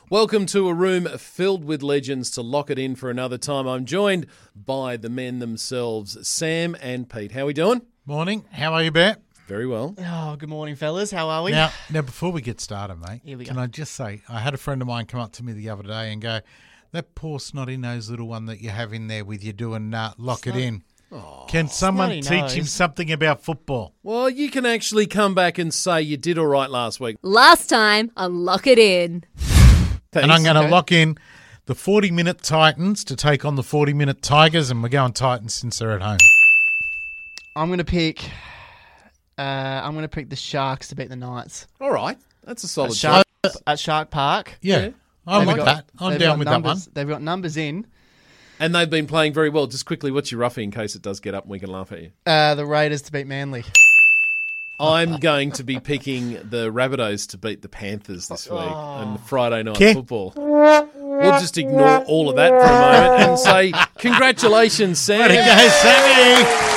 Welcome to a room filled with legends to lock it in for another time. I'm joined by the men themselves, Sam and Pete. How are we doing? Morning. How are you, Bet? Very well. Oh, good morning, fellas. How are we? Now, before we get started, mate, Here we go. can I just say, I had a friend of mine come up to me the other day and go, that poor snotty-nosed little one that you have in there with you doing lock it in. Can someone teach him something about football? Well, you can actually come back and say you did all right last week. Last time on Lock It In. Thanks. And I'm going to lock in the 40-minute Titans to take on the 40-minute Tigers, and we're going Titans since they're at home. I'm gonna pick the Sharks to beat the Knights All right. That's a solid at Shark Park. Yeah, I'm They've with got- that. I'm they've down got with numbers, that one. They've got numbers in. And they've been playing very well. Just quickly, what's your roughie in case it does get up and we can laugh at you? The Raiders to beat Manly. I'm going to be picking the Rabbitohs to beat the Panthers this week on Friday night Okay. football. We'll just ignore all of that for a moment and say congratulations, Sam. Way to go, Sammy!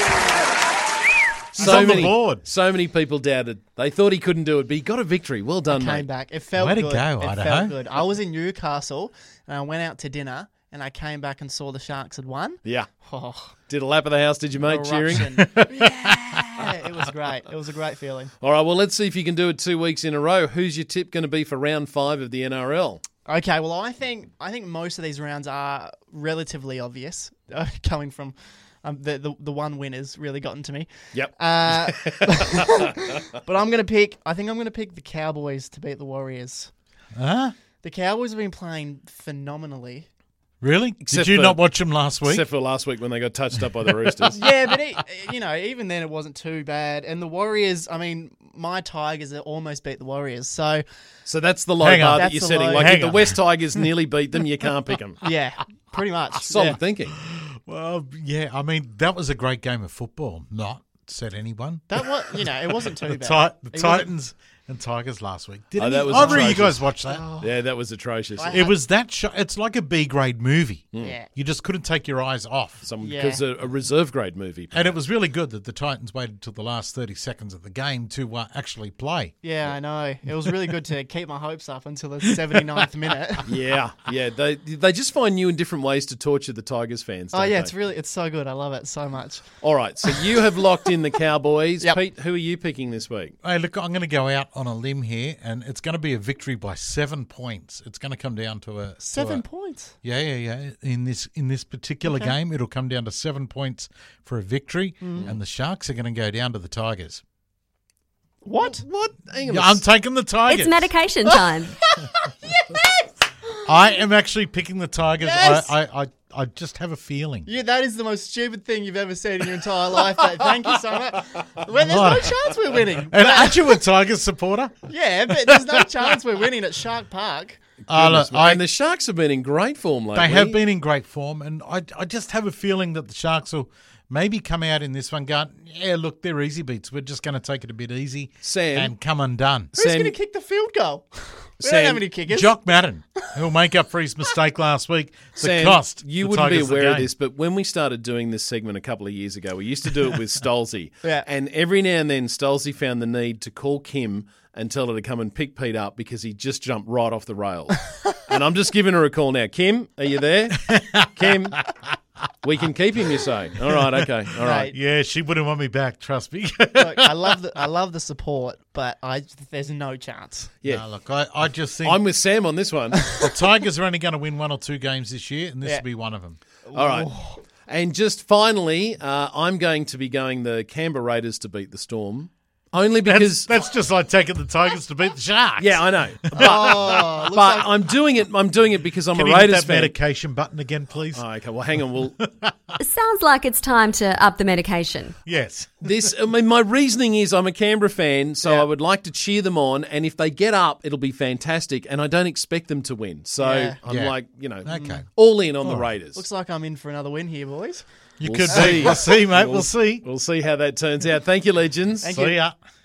He's on the board. So many people doubted. They thought he couldn't do it, but he got a victory. Well done, Came mate. back. It felt Way to good. go, it Idaho. felt good. I was in Newcastle and I went out to dinner and I came back and saw the Sharks had won. Yeah. Oh, Did a lap of the house, did you, mate, cheering? eruption. Yeah, it was great. It was a great feeling. All right, well, let's see if you can do it 2 weeks in a row. Who's your tip going to be for round 5 of the NRL? Okay, well, I think most of these rounds are relatively obvious, coming from the one winner's really gotten to me. Yep. But I'm gonna pick the Cowboys to beat the Warriors. Huh? The Cowboys have been playing phenomenally. Really? Except Did you for- not watch them last week? Except for last week when they got touched up by the Roosters. Yeah, but even then it wasn't too bad. And the Warriors, I mean, my Tigers almost beat the Warriors. So So that's the low Hang on. bar that That's you're the setting. low- Like Hang if the on. West Tigers nearly beat them, you can't pick them. yeah, pretty much. Solid Yeah. thinking. Well, yeah, I mean, that was a great game of football. Not, said anyone. That was, it wasn't too bad. The It wasn't- Titans and Tigers last week. Did Oh, that was either of you atrocious. guys watch that? Yeah, that was atrocious. It was that it's like a B grade movie. Yeah. You just couldn't take your eyes off. Because a reserve grade movie. And it was really good that the Titans waited till the last 30 seconds of the game to actually play. Yeah, I know. It was really good to keep my hopes up until the 79th minute. Yeah. They just find new and different ways to torture the Tigers fans. Oh don't yeah, they? it's so good. I love it so much. All right, so you have locked in the Cowboys. Yep. Pete, who are you picking this week? Hey, look, I'm going to go out on a limb here, and it's going to be a victory by 7 points. It's going to come down to a 7 points. Yeah. In this particular game, it'll come down to 7 points for a victory, and the Sharks are going to go down to the Tigers. What? Hang on. Yeah, I'm taking the Tigers. It's medication time. I am actually picking the Tigers. Yes! I just have a feeling. Yeah, that is the most stupid thing you've ever said in your entire life. But thank you so much. Well, there's no chance we're winning. And aren't you a Tigers supporter? Yeah, but there's no chance we're winning at Shark Park. Goodness, Look, mate. And the Sharks have been in great form lately. They have been in great form, and I just have a feeling that the Sharks will maybe come out in this one going, yeah, look, they're easy beats. We're just going to take it a bit easy Sam. and come undone. Who's Sam- going to kick the field goal? We Sam, don't have any kickers. Jock Madden, who'll make up for his mistake last week. The Sam, cost. you the wouldn't be Tigers the aware of game. this, but when we started doing this segment a couple of years ago, we used to do it with Stolzy. Yeah. And every now and then, Stolzy found the need to call Kim and tell her to come and pick Pete up because he just jumped right off the rails. And I'm just giving her a call now. Kim, are you there? Kim, we can keep him, you say? All right, okay, all right. Mate, Yeah, she wouldn't want me back, trust me. look, I love the support, but there's no chance. Yeah. No, look, I just think I'm with Sam on this one. the Tigers are only going to win 1 or 2 games this year, and this Yeah. will be one of them. All right. And just finally, I'm going to be going the Canberra Raiders to beat the Storm. Only because... That's just like taking the Tigers to beat the Sharks. Yeah, I know. Oh, looks But like I'm doing it because I'm Can a you hit Raiders that fan. medication button again, please? Oh, okay, well, hang on. We'll... Sounds like it's time to up the medication. Yes. My reasoning is I'm a Canberra fan, so Yeah. I would like to cheer them on, and if they get up, it'll be fantastic, and I don't expect them to win. So Yeah. I'm Yeah. like, Okay. all in on the Raiders. looks like I'm in for another win here, boys. You We'll could see. be. We'll see, mate. We'll see. We'll see how that turns out. Thank you, legends. Thank See ya.